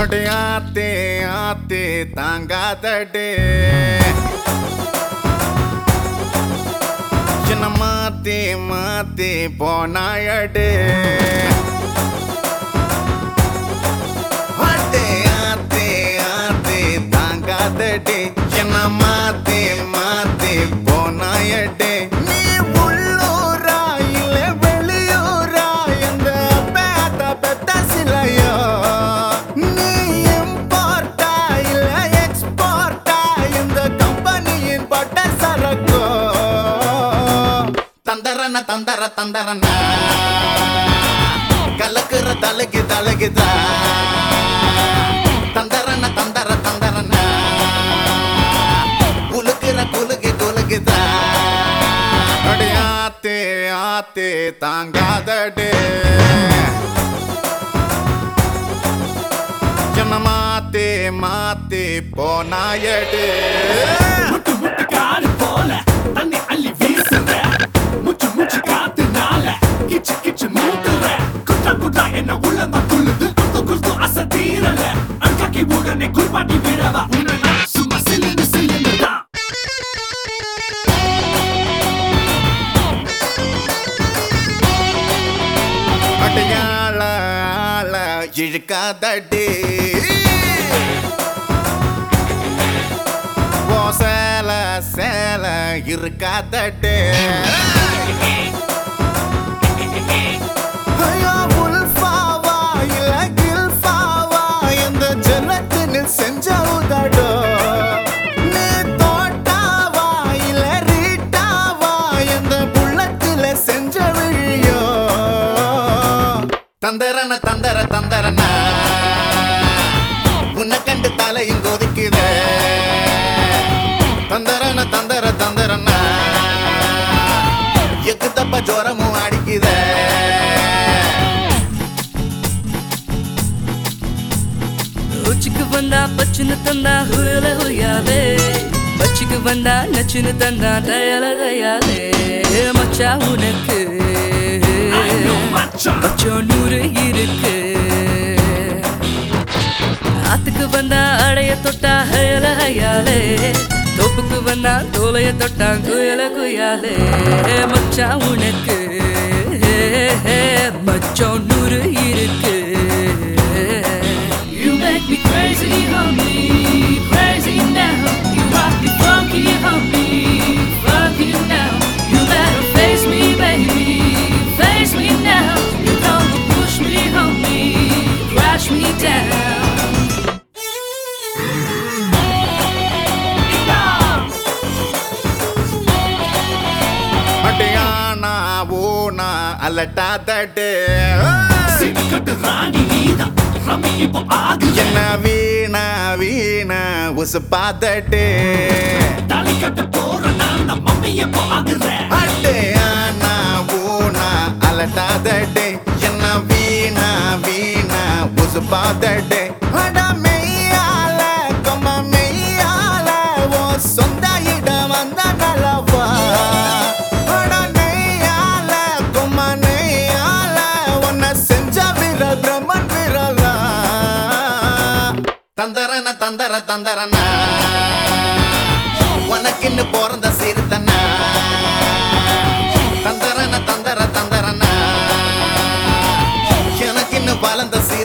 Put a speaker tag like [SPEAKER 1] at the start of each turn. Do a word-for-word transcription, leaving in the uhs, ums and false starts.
[SPEAKER 1] அடி ஆத்தே ஆத்தே தாங்காதடே என்ன மாத்தி மாத்தி போனாயடே ஆத்தே ஆத்தே ஆத்தே தாங்காதடே என்ன மாத்தி மாத்தி போனாயடே நீ உள்ளூரா இல்ல வெளியூரா எந்த பேத பெத்த சிலையோ நீ இம்போர்ட்டா இல்ல எக்ஸ்போர்ட்டா இந்த கம்பெனியின் பட்ட சரக்கோ தந்தரன தந்தர தந்தரன கலக்குற தலைக்கு தலைக்குதா தந்தரன தந்தர தந்தரன குலுக்குற குலுக்கு குலுக்குதா அடி ஆத்தே ஆத்தே தாங்காதடே என்ன மாத்தே மாத்தே போனாயடே
[SPEAKER 2] முட்டு முட்டு காடு போல தண்ணி அள்ளி வீசுற முச்சு முச்சு காத்துனால கிச்சு கிச்சு மூட்டுற குட்டா குட்டா என்ன உள்ளமா துள்ளுது குத்து குத்து அச தீரல அழுக்காக்கி உடனே குளிப்பாட்டி விழவா உன்னை நான் சும்மா சில்லுன்னு சில்லுன்னு தான்
[SPEAKER 1] அடையாள ஆள இழுக்காதடே ஓ சேல சேல இருக்காதடே ஐயோ உல்ஃபாவா இல்ல கில்ஃபாவா இந்த ஜன்னத்தினில் செஞ்ச உதடோ நீ தோட்டாவா இல்ல ரீட்டாவா இந்த புள்ளத்தில செஞ்ச விழியோ தந்தரன தந்தர தந்தரன உன்னை கண்டு தலையும் கொதிக்குத தந்தரன தந்தர தந்தரன எக்கு தப்ப ஜோரமும் அடிக்குத
[SPEAKER 3] உச்சிக்கு வந்தா பச்சுன்னு தந்தா ஹுயல ஹுயாலே பச்சுக்கு வந்தா நச்சுன்னு தந்தா தயல தயாலே மச்சா உனக்கு பச்சோ நூறு இருக்கு ஆத்துக்கு வந்தா அடைய தொட்டா ஹயல ஹயாலே தோப்புக்கு வந்தா தோலைய தொட்டா குயல குயாலே மச்சா உனக்கு மச்சோ நூறு இருக்கு You make me crazy, homie, crazy now. You rock me funky, homie, funky now. You better face me, baby, face me now. You don't push me, homie, crash me down.
[SPEAKER 1] அடையானா ஓனா அலட்டாதடே
[SPEAKER 2] சிரிக்கட்டு ராணி நீதான் ரம்மி இப்போ ஆகுற
[SPEAKER 1] என்ன வீணா வீணா உசுப்பாதடே
[SPEAKER 2] தாலிக்கட்டு போற நான் நம்ம mummy இப்போ ஆகுற
[SPEAKER 1] அடையானா ஓனா அலட்டாதடே என்ன வீணா வீணா உசுப்பாதடே அட மெய்யால கொம்ம மெய்யால ஓ சொந்த இடம் வந்த நலவா அட நெய்யால கொம்ம நெய்யால உன்னை செஞ்ச விர பிரம்மன் விரலா தந்தரன தந்தர தந்தரன உனக்கின்னு பிறந்த சிறுத்தனா தந்தரன தந்தர தந்தரன எனக்கின்னு வளர்ந்த